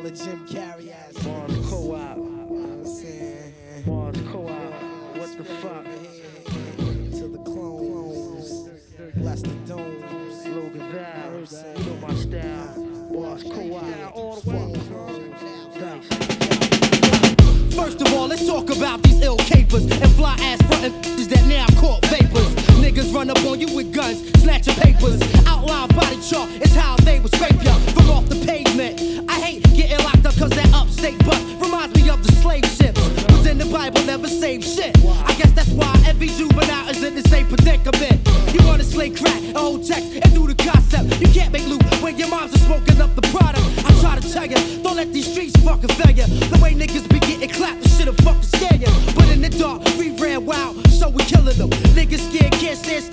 a Jim Carrey ass. Mars Co-op. You know what I'm saying? Mars Co-op. What the fuck? To the clones. Bless the domes. Logan Val. You know my style. Mars Co-op. First of all, let's talk about these ill capers and fly ass frontin' that now caught vapors. Niggas run up on you with guns, snatching papers. Outline body chart is how they would scrape ya from off the pavement. I hate getting locked up cause that upstate bus reminds me of the slave ships. Who's in the Bible never saved shit. I guess that's why every juvenile is in the same predicament. You wanna slay crack, a whole text, and do the concept. You can't make loot when your moms are smoking up the product. I try to tell ya, don't let these streets fucking fail ya. The way niggas be getting clapped, this shit'll fucking scare ya. But in the dark, we ran wild, so we killing them. Niggas scared, can't stand still.